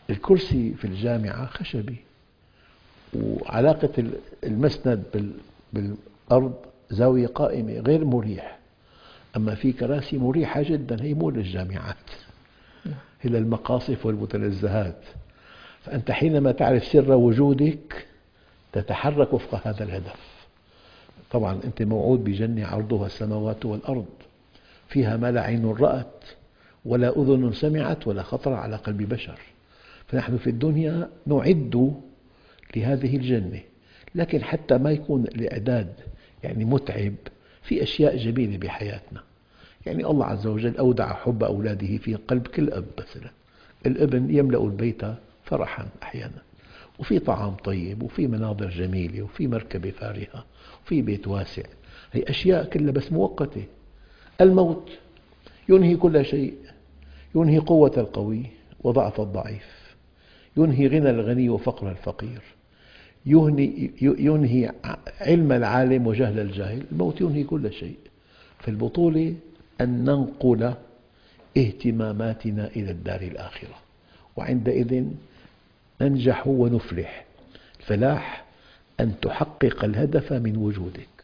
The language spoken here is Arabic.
الكرسي في الجامعة خشبي، وعلاقة المسند بالأرض زاوية قائمة غير مريح. أما في كراسي مريحة جدا، هي مو للجامعات، هي للمقاصف والمتنزهات. فأنت حينما تعرف سر وجودك تتحرك وفق هذا الهدف. طبعا أنت موعود بجنة عرضها السماوات والأرض، فيها ما لا عين رأت ولا أذن سمعت ولا خطر على قلب بشر. فنحن في الدنيا نعد لهذه الجنة، لكن حتى ما يكون الإعداد متعب، في أشياء جميلة بحياتنا. الله عز وجل أودع حب أولاده في قلب كل أب. مثلا الابن يملأ البيت فرحا أحيانا، وفي طعام طيب، وفي مناظر جميلة، وفي مركبة فارهة، وفي بيت واسع. هي أشياء كلها بس مؤقتة. الموت ينهي كل شيء، ينهي قوة القوي وضعف الضعيف، ينهي غنى الغني وفقر الفقير، ينهي علم العالم وجهل الجاهل. الموت ينهي كل شيء. فالبطولة أن ننقل اهتماماتنا إلى الدار الآخرة، وعندئذ ننجح ونفلح. الفلاح أن تحقق الهدف من وجودك.